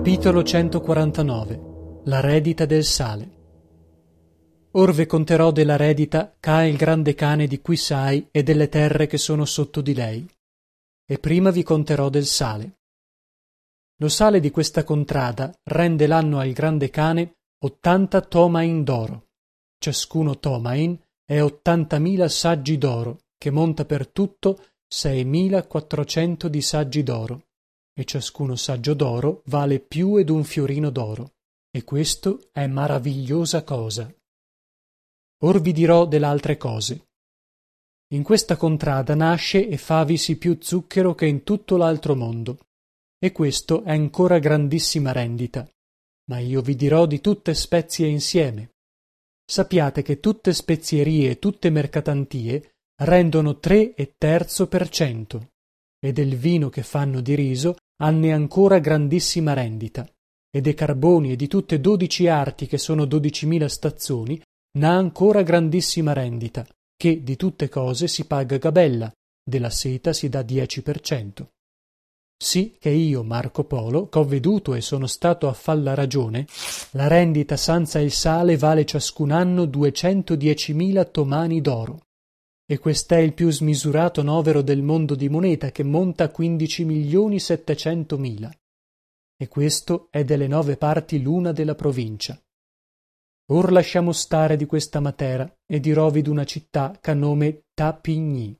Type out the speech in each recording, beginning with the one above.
Capitolo 149. La redita del sale. Orve conterò della redita c'ha il grande cane di Quisai e delle terre che sono sotto di lei. E prima vi conterò del sale. Lo sale di questa contrada rende l'anno al grande cane 80 tomain d'oro. Ciascuno tomain è 80.000 saggi d'oro, che monta per tutto 6.400 di saggi d'oro. E ciascuno saggio d'oro vale più d'un fiorino d'oro, e questo è maravigliosa cosa. Or vi dirò delle altre cose. In questa contrada nasce e favisi più zucchero che in tutto l'altro mondo, e questo è ancora grandissima rendita. Ma io vi dirò di tutte spezie insieme. Sappiate che tutte spezierie e tutte mercatantie rendono 3/3%, e del vino che fanno di riso hanne ancora grandissima rendita, e dei carboni e di tutte 12 arti che sono 12.000 stazzoni n'ha ancora grandissima rendita, che di tutte cose si paga gabella, della seta si dà 10%. Sì che io, Marco Polo, ch'ho veduto e sono stato a falla ragione, la rendita senza il sale vale ciascun anno 210.000 tomani d'oro. E quest'è il più smisurato novero del mondo di moneta, che monta a 15.700.000. E questo è delle 9 parti l'una della provincia. Or lasciamo stare di questa matera e dirovi d'una città ch'a nome Tapigny.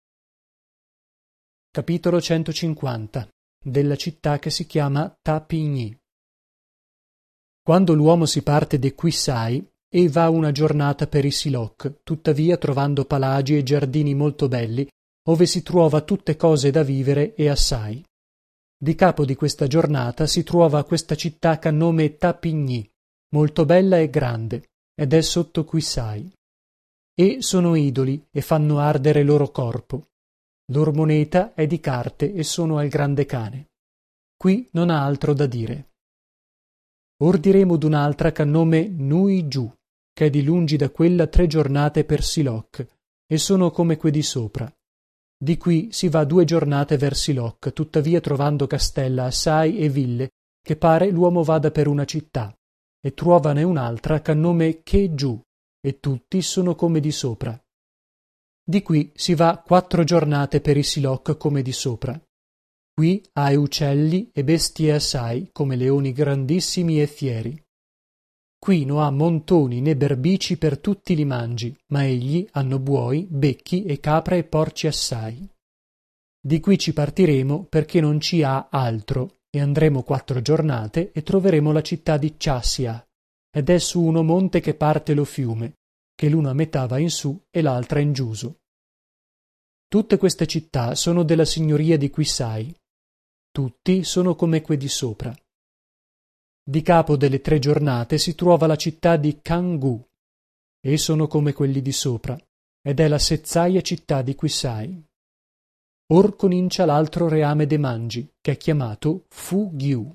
Capitolo 150. Della città che si chiama Tapigny. Quando l'uomo si parte de Quisai e va una giornata per i Siloc, tuttavia trovando palagi e giardini molto belli, ove si truova tutte cose da vivere e assai. Di capo di questa giornata si truova questa città ch'a nome Tapigny, molto bella e grande, ed è sotto Quisai. E sono idoli e fanno ardere loro corpo. Lor moneta è di carte e sono al grande cane. Qui non ha altro da dire. Or diremo d'un'altra ch'a nome Nui Giù, che è di lungi da quella 3 giornate per Siloc, e sono come que di sopra. Di qui si va 2 giornate ver Siloc, tuttavia trovando castella assai e ville, che pare l'uomo vada per una città, e truovane un'altra ch'a nome Che Giù, e tutti sono come di sopra. Di qui si va 4 giornate per i Siloc come di sopra. Qui ha uccelli e bestie assai, come leoni grandissimi e fieri. Qui no ha montoni né berbici per tutti li mangi, ma egli hanno buoi, becchi e capre e porci assai. Di qui ci partiremo perché non ci ha altro, e andremo 4 giornate e troveremo la città di Ciassia, ed è su uno monte che parte lo fiume, che l'una metà va in su e l'altra in giuso. Tutte queste città sono della signoria di Quisai. Tutti sono come que di sopra. Di capo delle 3 giornate si trova la città di Cangù, e sono come quelli di sopra, ed è la sezzaia città di Quisai. Or comincia l'altro reame de mangi, che è chiamato Fu-Ghiu.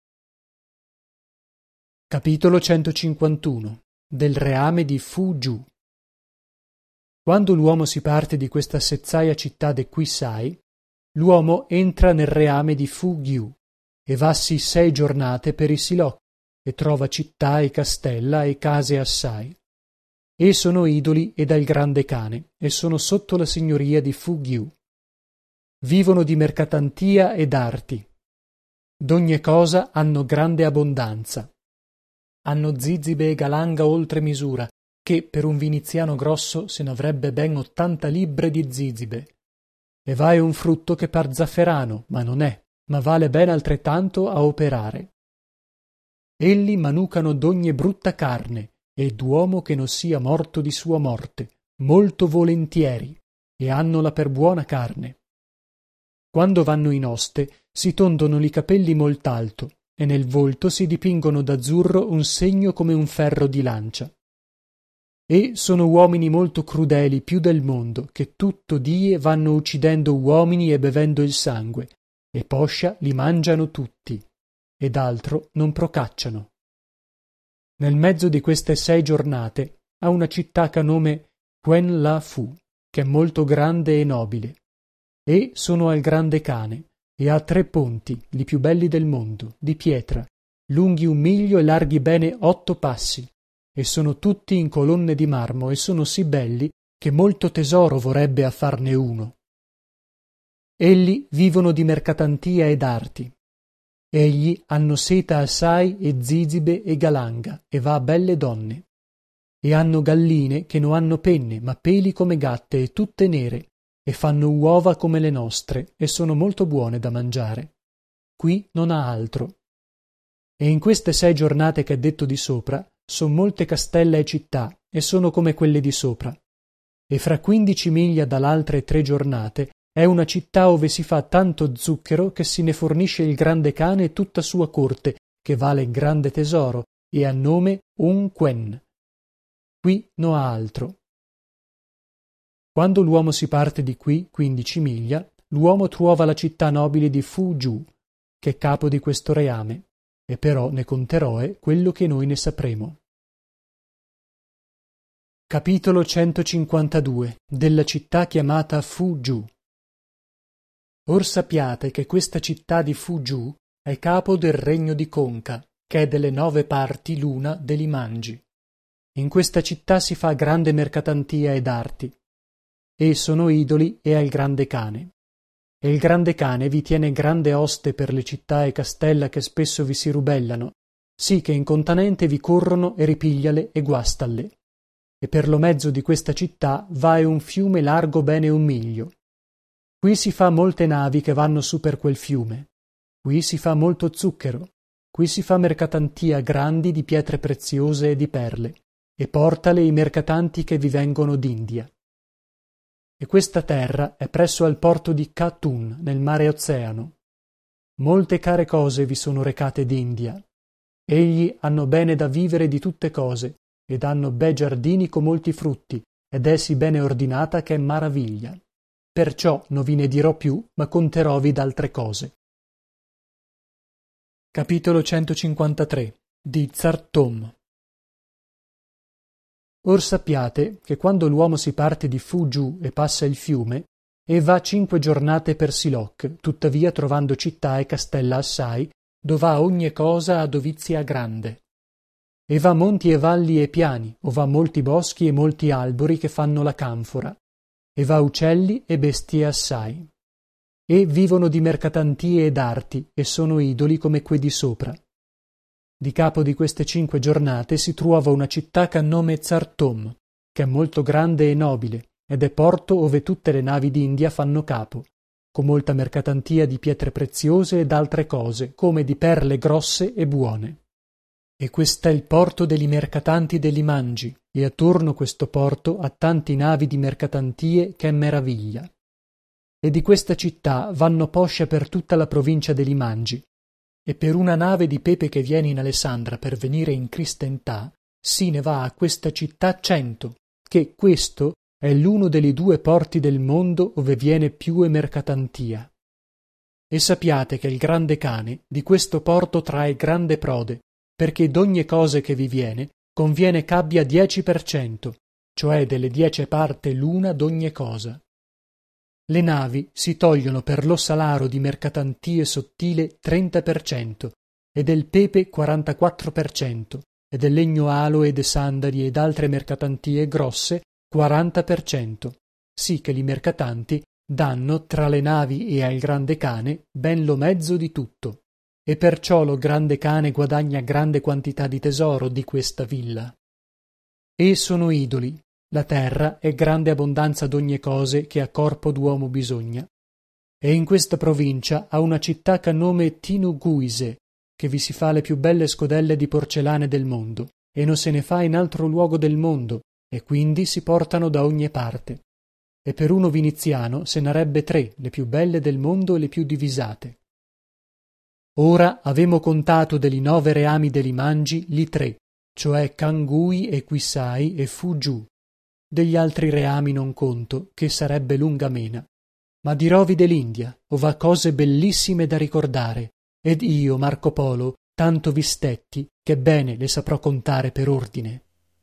Capitolo 151. Del reame di Fu-Giù. Quando l'uomo si parte di questa sezzaia città de Quisai, l'uomo entra nel reame di Fu-Ghiu, e vassi 6 giornate per i Siloc, e trova città e castella e case assai. E sono idoli e dal grande cane, e sono sotto la signoria di Fu-Ghiu. Vivono di mercatantia ed arti. D'ogni cosa hanno grande abbondanza. Hanno zizibe e galanga oltre misura, che per un viniziano grosso se n'avrebbe ben 80 libbre di zizibe. E va è un frutto che par zafferano, ma non è, ma vale ben altrettanto a operare. Elli manucano d'ogni brutta carne, e d'uomo che non sia morto di sua morte, molto volentieri, e hannola per buona carne. Quando vanno in oste, si tondono li capelli molt'alto, e nel volto si dipingono d'azzurro un segno come un ferro di lancia. E sono uomini molto crudeli più del mondo, che tutto die vanno uccidendo uomini e bevendo il sangue, e poscia li mangiano tutti, ed altro non procacciano. Nel mezzo di queste 6 giornate ha una città ch'a nome Quen La Fu, che è molto grande e nobile, e sono al grande cane, e ha 3 ponti, li più belli del mondo, di pietra, lunghi 1 miglio e larghi bene 8 passi, e sono tutti in colonne di marmo, e sono sì belli che molto tesoro vorrebbe a farne uno. Elli vivono di mercatantia ed arti. Egli hanno seta assai e zizibe e galanga, e va belle donne. E hanno galline che non hanno penne, ma peli come gatte, e tutte nere, e fanno uova come le nostre, e sono molto buone da mangiare. Qui non ha altro. E in queste 6 giornate che è detto di sopra, son molte castella e città, e sono come quelle di sopra. E fra 15 miglia dall'altre 3 giornate è una città ove si fa tanto zucchero che si ne fornisce il grande cane e tutta sua corte, che vale grande tesoro, e ha nome Quen. Qui no ha altro. Quando l'uomo si parte di qui 15 miglia, l'uomo trova la città nobile di Fu-giù, che è capo di questo reame, e però ne conterò quello che noi ne sapremo. Capitolo 152 della città chiamata Fu-giù. Or sappiate che questa città di Fu-giù è capo del regno di Conca, che è delle 9 parti l'una de Limangi. In questa città si fa grande mercatantia ed arti, e sono idoli e al grande cane. E il grande cane vi tiene grande oste per le città e castella che spesso vi si rubellano, sì che incontanente vi corrono e ripigliale e guastalle. E per lo mezzo di questa città va un fiume largo bene 1 miglio. Qui si fa molte navi che vanno su per quel fiume. Qui si fa molto zucchero. Qui si fa mercatantia grandi di pietre preziose e di perle, e portale i mercatanti che vi vengono d'India. E questa terra è presso al porto di Katun nel mare Oceano. Molte care cose vi sono recate d'India. Egli hanno bene da vivere di tutte cose, ed hanno bei giardini con molti frutti, ed è sì bene ordinata che è maraviglia. Perciò non vi ne dirò più, ma conterovi d'altre cose. Capitolo 153 di Zartom. Or sappiate che quando l'uomo si parte di Fu-giù e passa il fiume, e va 5 giornate per Siloc, tuttavia trovando città e castella assai, dov'ha ogni cosa a dovizia grande. E va monti e valli e piani, o va molti boschi e molti albori che fanno la canfora, e va uccelli e bestie assai. E vivono di mercatantie ed arti, e sono idoli come que di sopra. Di capo di queste 5 giornate si trova una città che ha nome Zartom, che è molto grande e nobile, ed è porto ove tutte le navi d'India fanno capo, con molta mercatantia di pietre preziose ed altre cose, come di perle grosse e buone. E quest'è il porto degli mercatanti degli Mangi, e attorno questo porto ha tanti navi di mercatantie che è meraviglia. E di questa città vanno poscia per tutta la provincia degli Mangi, e per una nave di pepe che viene in Alessandra per venire in Cristentà, si ne va a questa città 100, che questo è l'uno degli 2 porti del mondo ove viene più mercatantia. E sappiate che il grande cane di questo porto trae grande prode, perché d'ogni cose che vi viene conviene ch'abbia 10%, cioè delle 10 parte l'una d'ogni cosa. Le navi si togliono per lo salaro di mercatantie sottile 30%, e del pepe 44%, e del legno alo e de sandali ed altre mercatantie grosse 40%, sì che li mercatanti danno tra le navi e al grande cane ben lo mezzo di tutto, e perciò lo grande cane guadagna grande quantità di tesoro di questa villa. E sono idoli. La terra è grande abbondanza d'ogni cose che a corpo d'uomo bisogna. E in questa provincia ha una città che ha nome Tinuguise, che vi si fa le più belle scodelle di porcellane del mondo, e non se ne fa in altro luogo del mondo, e quindi si portano da ogni parte. E per uno viniziano se n'arebbe 3, le più belle del mondo e le più divisate. Ora avemo contato degli 9 reami degli Mangi li 3, cioè Cangui e Quisai e Fu-giù. Degli altri reami non conto, che sarebbe lunga mena. Ma dirovi dell'India, ova cose bellissime da ricordare, ed io, Marco Polo, tanto vi stetti, che bene le saprò contare per ordine.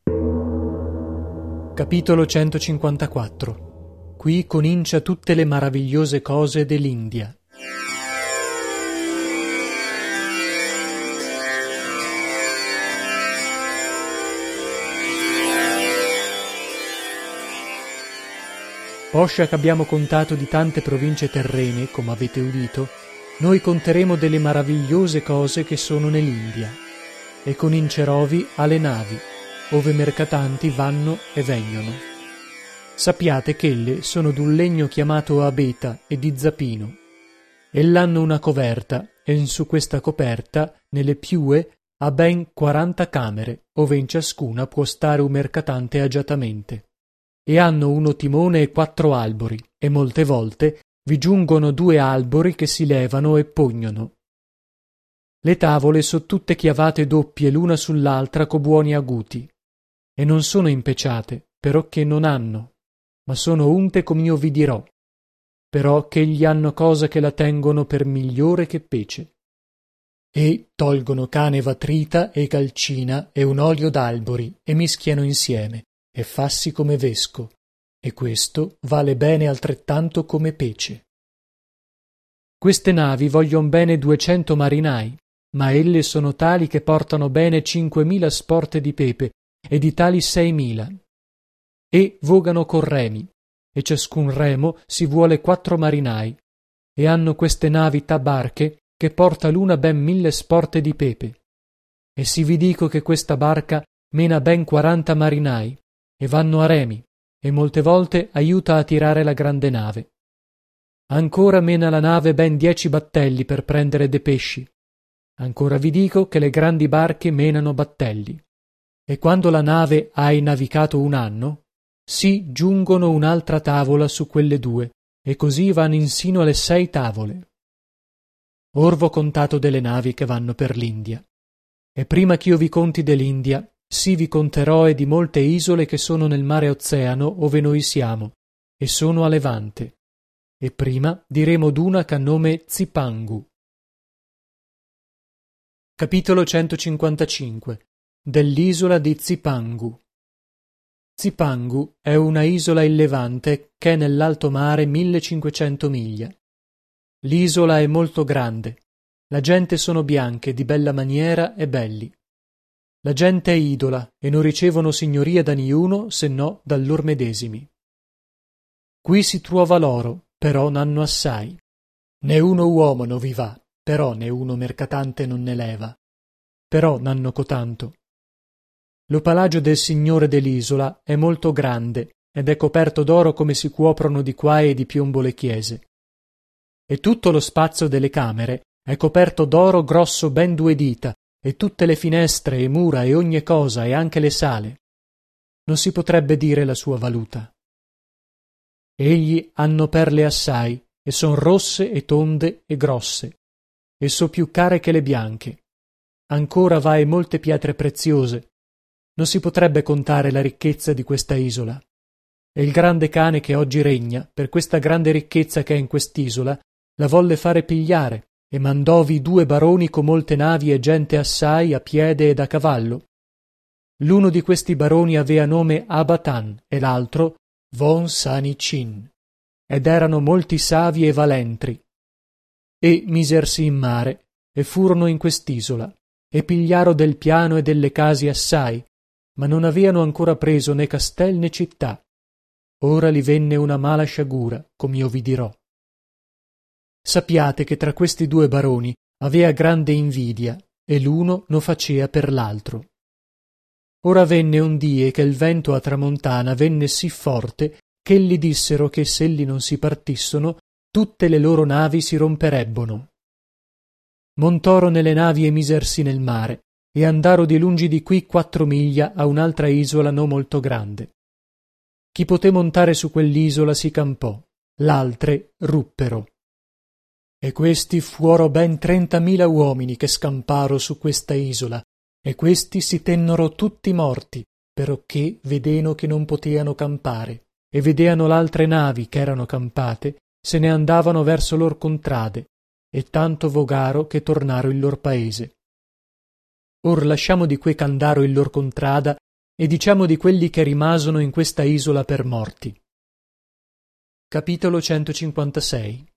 Capitolo 154. Qui comincia tutte le maravigliose cose dell'India. Poscia che abbiamo contato di tante province terrene, come avete udito, noi conteremo delle maravigliose cose che sono nell'India, e comincerovi alle navi, ove mercatanti vanno e vengono. Sappiate ch'elle sono d'un legno chiamato abeta e di zappino, e l'hanno una coverta, e in su questa coperta, nelle piue, ha ben 40 camere, ove in ciascuna può stare un mercatante agiatamente. E hanno uno timone e 4 albori, e molte volte vi giungono 2 albori che si levano e pognono. Le tavole so tutte chiavate doppie l'una sull'altra co buoni aguti, e non sono impeciate, però che non hanno, ma sono unte com'io vi dirò, però che gli hanno cosa che la tengono per migliore che pece. E tolgono cane vatrita e calcina e un olio d'albori e mischiano insieme, e fassi come vesco, e questo vale bene altrettanto come pece. Queste navi voglion bene 200 marinai, ma elle sono tali che portano bene 5.000 sporte di pepe, e di tali 6.000. E vogano con remi, e ciascun remo si vuole 4 marinai, e hanno queste navi tabarche che porta l'una ben 1.000 sporte di pepe. E si vi dico che questa barca mena ben 40 marinai, e vanno a remi, e molte volte aiuta a tirare la grande nave. Ancora mena la nave ben 10 battelli per prendere de pesci. Ancora vi dico che le grandi barche menano battelli. E quando la nave ha navicato un anno, si giungono un'altra tavola su quelle 2, e così vanno insino alle 6 tavole. Or v'ho contato delle navi che vanno per l'India. E prima ch'io vi conti dell'India, sì vi conterò e di molte isole che sono nel mare Oceano ove noi siamo, e sono a levante. E prima diremo d'una ch'ha nome Zipangu. Capitolo 155 dell'isola di Zipangu. Zipangu è una isola in Levante che è nell'alto mare 1500 miglia. L'isola è molto grande, la gente sono bianche, di bella maniera e belli. La gente è idola e non ricevono signoria da niuno se no da lor medesimi. Qui si truova l'oro, però n'hanno assai. Né uno uomo non vi va, però né uno mercatante non ne leva. Però n'hanno cotanto. Lo palagio del signore dell'isola è molto grande ed è coperto d'oro come si cuoprono di qua e di piombo le chiese. E tutto lo spazio delle camere è coperto d'oro grosso ben 2 dita, e tutte le finestre e mura e ogni cosa e anche le sale. Non si potrebbe dire la sua valuta. Egli hanno perle assai, e son rosse e tonde e grosse, e so più care che le bianche. Ancora va e molte pietre preziose. Non si potrebbe contare la ricchezza di questa isola. E il grande cane che oggi regna, per questa grande ricchezza che è in quest'isola, la volle fare pigliare, e mandòvi 2 baroni con molte navi e gente assai a piede ed a cavallo. L'uno di questi baroni avea nome Abatan e l'altro Von Sani Chin, ed erano molti savi e valentri. E misersi in mare, e furono in quest'isola, e pigliaro del piano e delle case assai, ma non aveano ancora preso né castel né città. Ora li venne una mala sciagura, com'io vi dirò. Sappiate che tra questi 2 baroni avea grande invidia, e l'uno no facea per l'altro. Ora venne un die che il vento a tramontana venne sì forte ch'elli dissero che s'elli non si partissono, tutte le loro navi si romperebbono. Montoro nelle navi e misersi nel mare, e andaro di lungi di qui 4 miglia a un'altra isola no molto grande. Chi poté montare su quell'isola si campò, l'altre ruppero. E questi fuoro ben 30.000 uomini che scamparo su questa isola, e questi si tennero tutti morti, perocché vedeno che non poteano campare, e vedeano l'altre navi che erano campate, se ne andavano verso lor contrade, e tanto vogaro che tornaro il lor paese. Or lasciamo di que ch'andaro il lor contrada, e diciamo di quelli che rimasono in questa isola per morti. Capitolo 156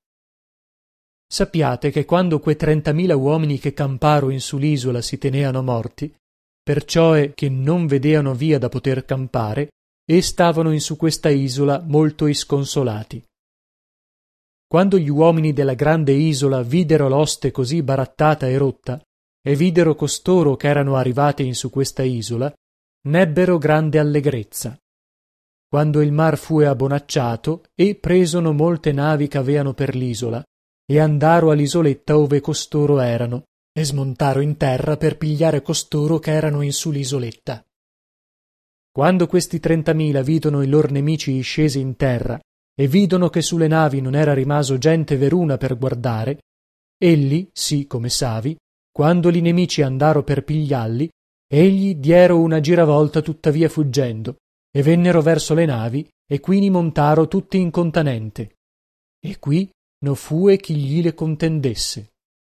Sappiate che quando que 30.000 uomini che camparo in su l'isola si teneano morti, perciò è che non vedeano via da poter campare, e stavano in su questa isola molto isconsolati. Quando gli uomini della grande isola videro l'oste così barattata e rotta, e videro costoro che erano arrivati in su questa isola, n'ebbero grande allegrezza. Quando il mar fue abbonacciato, e presono molte navi c'aveano per l'isola, e andaro all'isoletta ove costoro erano, e smontaro in terra per pigliare costoro che erano in su l'isoletta. Quando questi 30.000 vidono i lor nemici scesi in terra, e vidono che sulle navi non era rimaso gente veruna per guardare, elli, sì come savi, quando li nemici andaro per pigliarli, egli diero una giravolta tuttavia fuggendo, e vennero verso le navi, e quini montaro tutti incontanente. E qui no fue chi gli le contendesse.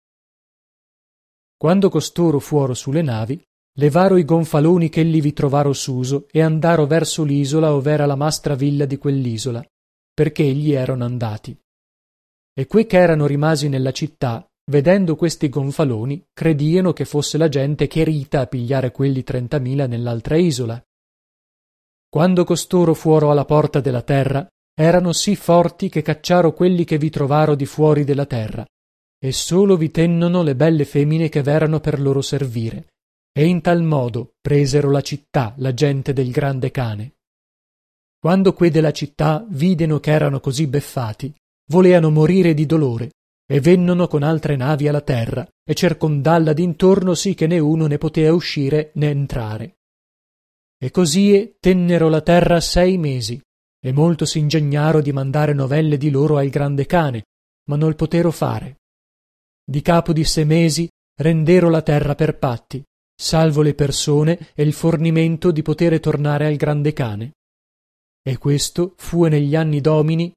Quando costoro fuoro sulle navi, levaro i gonfaloni ch'elli vi trovaro suso e andaro verso l'isola ov'era la mastra villa di quell'isola, perché egli erano andati. E que ch'erano rimasi nella città, vedendo questi gonfaloni, credieno che fosse la gente chierita a pigliare quelli 30.000 nell'altra isola. Quando costoro fuoro alla porta della terra, erano sì forti che cacciaro quelli che vi trovaro di fuori della terra, e solo vi tennono le belle femmine che v'erano per loro servire, e in tal modo presero la città la gente del grande cane. Quando que della città videno che erano così beffati, voleano morire di dolore, e vennono con altre navi alla terra, e cercondalla d'intorno sì che né uno ne potea uscire né entrare. E così tennero la terra 6 mesi, e molto s'ingegnaro di mandare novelle di loro al grande cane, ma non potero fare. Di capo di 6 mesi rendero la terra per patti, salvo le persone e il fornimento di potere tornare al grande cane. E questo fu negli anni domini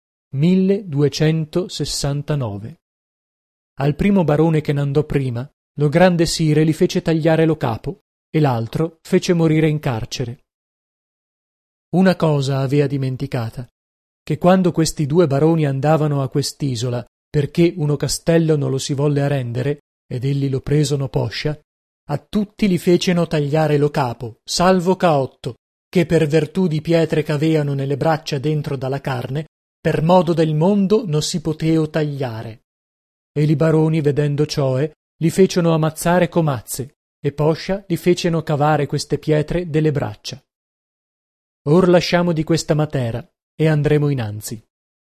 1269. Al primo barone che n'andò prima, lo grande sire li fece tagliare lo capo, e l'altro fece morire in carcere. Una cosa avea dimenticata, che quando questi 2 baroni andavano a quest'isola, perché uno castello non lo si volle arrendere, ed elli lo presono poscia, a tutti li feceno tagliare lo capo, salvo Caotto, che per vertù di pietre c'aveano nelle braccia dentro dalla carne, per modo del mondo non si poteo tagliare. E li baroni, vedendo cioè, li feceno ammazzare comazze, e poscia li feceno cavare queste pietre delle braccia. Or lasciamo di questa matera, e andremo inanzi.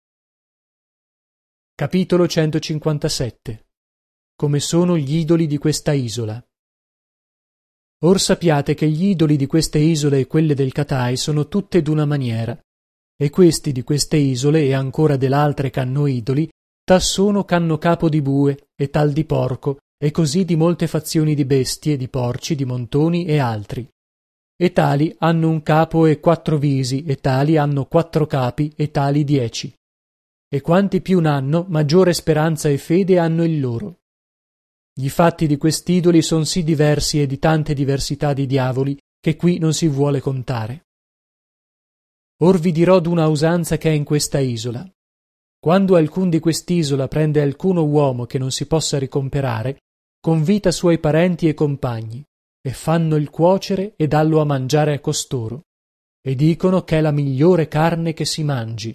Capitolo 157. Come sono gli idoli di questa isola. Or sappiate che gli idoli di queste isole e quelle del Catai sono tutte d'una maniera, e questi di queste isole e ancora dell'altre c'hanno idoli, tassono c'hanno capo di bue, e tal di porco, e così di molte fazioni di bestie, di porci, di montoni e altri. E tali hanno un capo e 4 visi, e tali hanno 4 capi, e tali 10. E quanti più n'hanno, maggiore speranza e fede hanno il loro. Gli fatti di quest'idoli son sì diversi e di tante diversità di diavoli, che qui non si vuole contare. Or vi dirò d'una usanza che è in questa isola. Quando alcun di quest'isola prende alcuno uomo che non si possa ricomperare, convita suoi parenti e compagni, e fanno il cuocere e dallo a mangiare a costoro, e dicono che è la migliore carne che si mangi.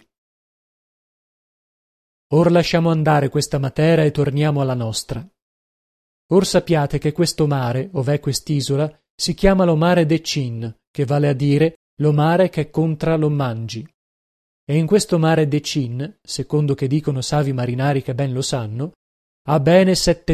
Or lasciamo andare questa matera e torniamo alla nostra. Or sappiate che questo mare, ov'è quest'isola, si chiama lo mare de Cin, che vale a dire lo mare che contra lo mangi. E in questo mare de Cin, secondo che dicono savi marinari che ben lo sanno, ha bene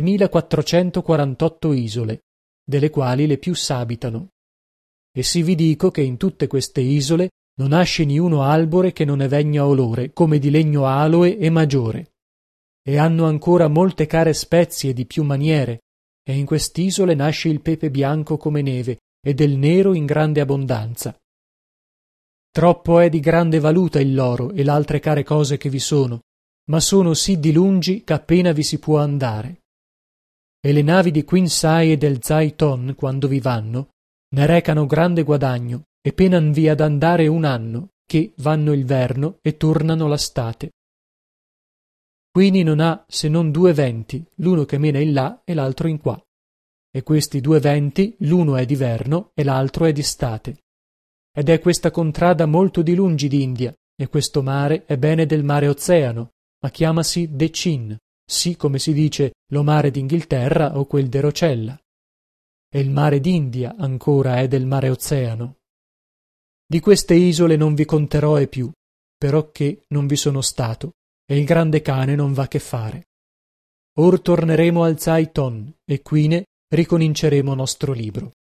7.448 isole, delle quali le più s'abitano. E si vi dico che in tutte queste isole non nasce niuno albore che non ne vegna olore, come di legno aloe e maggiore. E hanno ancora molte care spezie di più maniere, e in quest'isole nasce il pepe bianco come neve, e del nero in grande abbondanza. Troppo è di grande valuta il loro e l'altre care cose che vi sono, ma sono sì di lungi ch'appena vi si può andare. E le navi di Quinsay e del Zaiton, quando vi vanno, ne recano grande guadagno, e penan vi ad andare un anno, che vanno il verno e tornano la state. Quini non ha se non 2 venti, l'uno che mena in là e l'altro in qua. E questi 2 venti, l'uno è di verno e l'altro è di state. ed è questa contrada molto di lungi d'India, e questo mare è bene del mare Oceano, ma chiamasi De Chin, sì come si dice lo mare d'Inghilterra o quel de Rocella. E il mare d'India ancora è del mare Oceano. Di queste isole non vi conterò e più, perocché non vi sono stato, e il grande cane non va che fare. Or torneremo al Zai Ton, e quine ricominceremo nostro libro.